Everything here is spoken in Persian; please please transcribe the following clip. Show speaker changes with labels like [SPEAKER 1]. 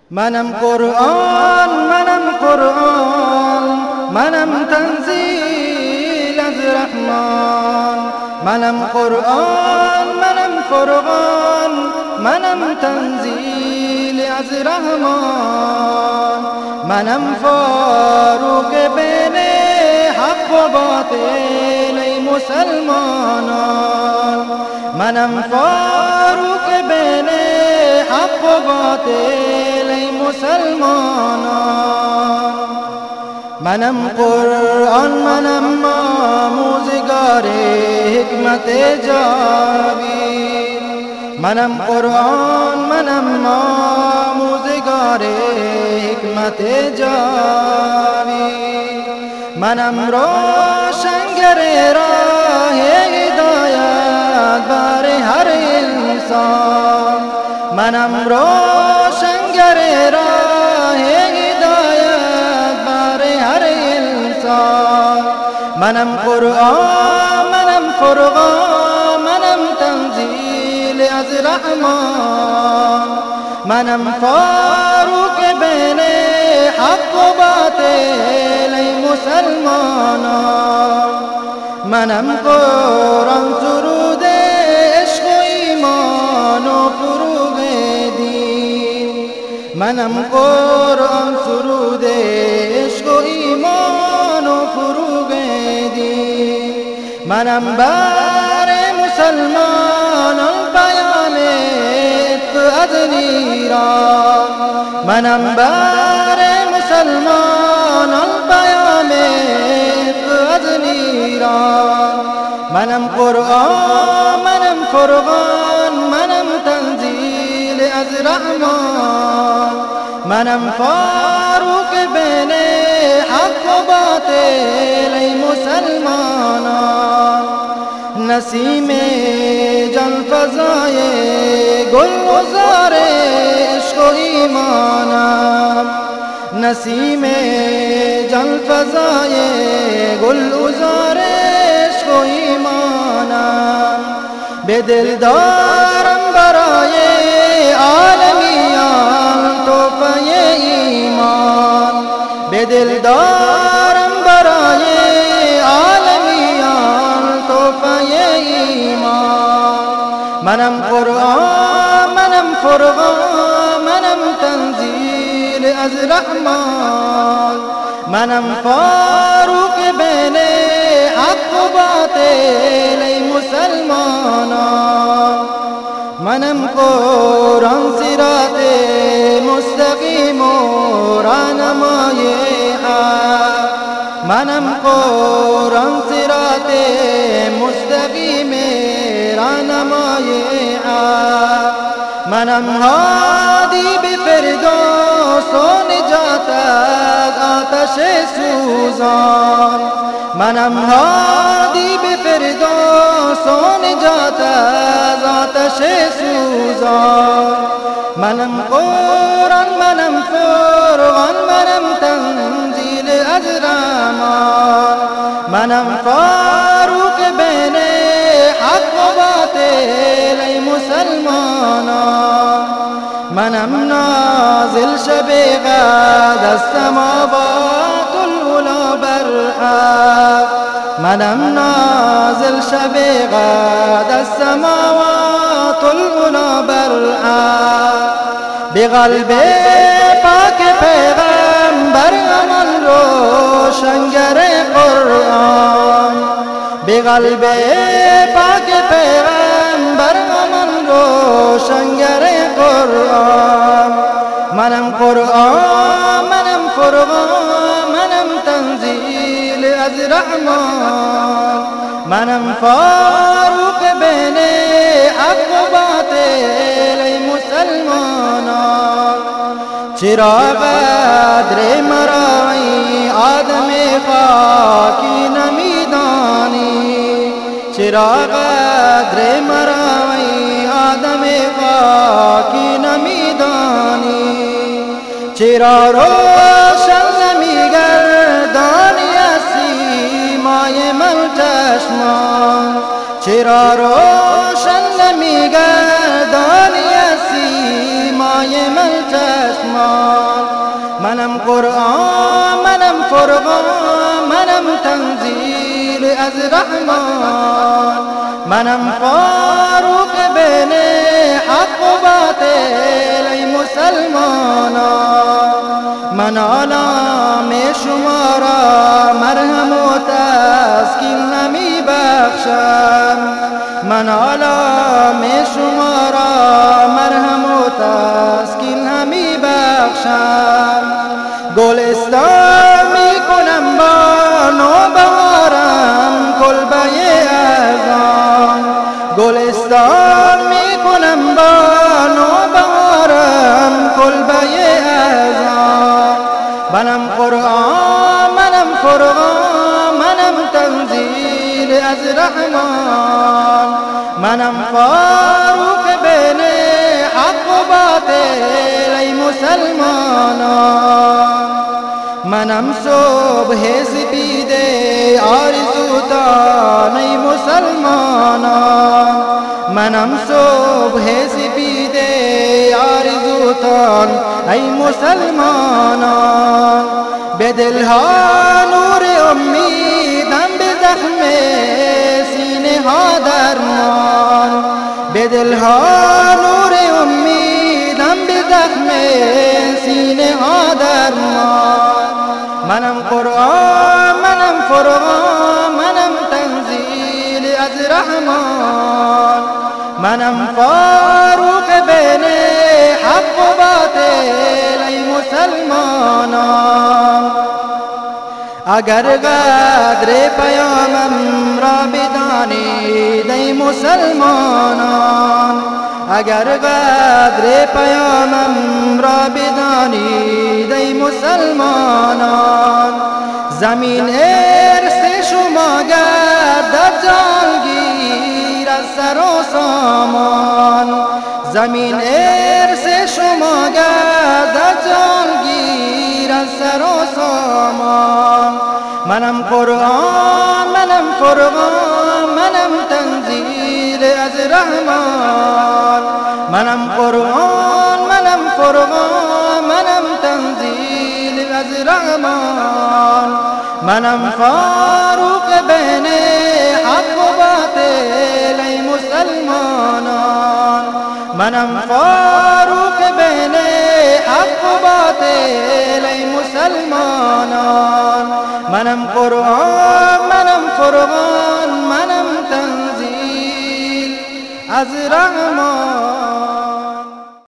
[SPEAKER 1] منم قرآن، منم قرآن، منم تنزیل از رحمان. منم قرآن، منم فرقان، منم تنزیل از رحمان. منم فاروق بین حق و باطل ای مسلمانان. منم فاروق بین حق و باطل ای مسلمانان. منم قرآن، منم آموزگار حکمت جاوید. منم قرآن، منم آموزگار حکمت جاوید. منم روشنگر راه هدایت بر هر انسان. منم روشنگر راه هدایت بر هر انسان. منم قرآن، منم فرقان، منم تنزیل از رحمان. منم فاروق بین حق و باطل ای مسلمانان. منم قرآن سرود عشق و ایمان و فروغ دین. منم قرآن سرود عشق و ایمان و فروغ دین. منم بر مسلمانان بیان از ایران. منم بر مسلمانان بیان از ایران. منم قرآن، منم فرقان، منم تنزیل از رحمان. منم فاروق بین حق و باطل ای مسلمانان. نسیم جان فضای گلزار عشق و ایمانم. نسیم جان فضای گلزار عشق و ایمانم. به دل دارم برای عالمیان تحفه ایمان. به دل دارم برای عالمیان تحفه ایمان. منم قرآن، منم فرقان، منم تنزیل از رحمان. منم فاروق بین حق و باطل ای مسلمانان. منم قرآن صراط مستقیم و راهنمای حق. منم قرآن صراط مستقیم راهنمای حق. منم هادی به فردوس و نجات از آتش سوزان. منم هادی به فردوس و نجات از آتش سوزان. منم قرآن، منم فرقان، منم تنزیل از رحمان. منم فاروق بین حق و باطل ای مسلمانان. منم نازل شب قدر از سماوات العلا بر حق. منم نازل شب قدر از سماوات العلا بر حق. به قلب پاک پیغمبر من روشنگر قرآن. به قلب پاک پیغمبر من روشنگر قرآن. منم قرآن، منم فرقان، منم تنزیل از رحمان. منم فاروق بین حق و باطل ای مسلمانان. چرا قدر مرا ای آدم خاکی نمیدانی. چرا قدر مرا ای آدم خاکی نمیدانی. چرا روشن نمیگردانی از سیمای من چشمان. چرا روشن نمیگردانی از سیمای من چشمان. مسلمان. منم قرآن، منم فرقان، منم تنزیل از رحمان. منم فاروق بین حق و باطل ای مسلمانان. من آلام شما را مرهم و تسکین نمی بخشم. من آلام شما را مرهم و تسکین نمی بخشم. گلستان می کنم با نوبهارم کلبه اذان. گلستان می کنم با نوبهارم کلبه اذان. منم قرآن، منم فرقان، منم تنزیل از رحمان. منم فاروق بین حق و باطل ای مسلمانان. منم صبح سپیده آرزوتان ای مسلمانان. منم صبح سپیده آرزوتان ای مسلمانان. به دلها نور امیدم، به زخم سینه ها درمان. به دلها نور امیدم، به زخم سینه ها درمان. منم قرآن، منم فرقان، منم تنزیل از رحمان. منم فاروق بین حق و باطل ای مسلمانان. اگر قدر پیامم را بدانید ای مسلمانان. اگر قدر پیامم را بدانید ای مسلمانان. زمین ارث شما گردد جانگیر از سر و سامان. زمین ارث شما گردد جانگیر از سر و سامان. منم قرآن، منم فرقان، منم تنزیل از رحمان. منم قرآن، منم فرقان، منم تنزیل از رحمان. منم فاروق بین حق و باطل ای مسلمانان. منم فاروق بین حق و باطل ای مسلمانان. منم قرآن، منم فرقان، منم تنزیل از رحمان.